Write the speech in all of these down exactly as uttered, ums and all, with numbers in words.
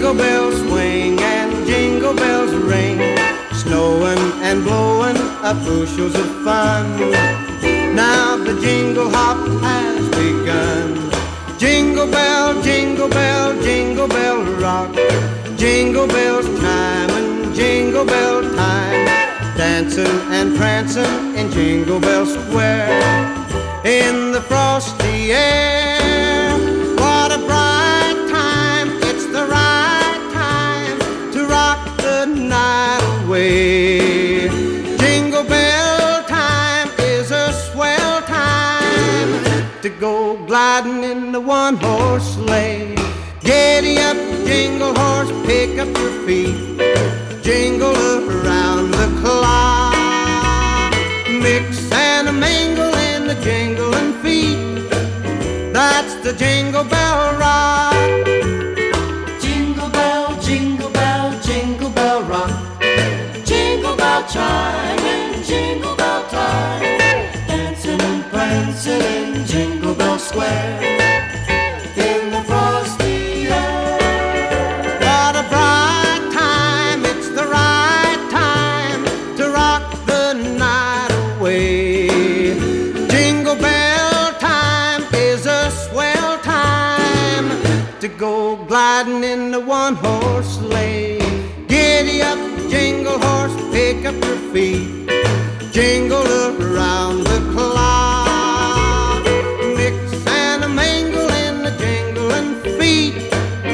Jingle bells swing and jingle bells ring, snowing and blowing up bushels of fun. Now the jingle hop has begun. Jingle bell, jingle bell, jingle bell rock, jingle bells chime and jingle bell time, dancing and prancing in Jingle Bell Square. In the frosty air, what a bright time, it's the right time to rock the night away. Jingle bell time is a swell time to go gliding in the one-horse sleigh. Giddy up, jingle horse, pick up your feet, jingle around the clock, mix and a mingle in the jingling feet. That's the Jingle Bell Rock. Jingle bell, jingle bell, jingle bell rock, jingle bell chime and jingle bell time, dancing and prancing in Jingle Bell Square. In the frosty air, What a bright time, it's the right time to rock the night away. Jingle bell time is a swell time to go gliding in the one-horse sleigh. Giddy up, jingle horse, pick up your feet, jingle around the clock, mix and a mingle in the jingling feet.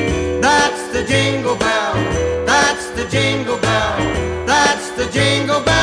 That's the jingle bell, that's the jingle bell, that's the jingle bell.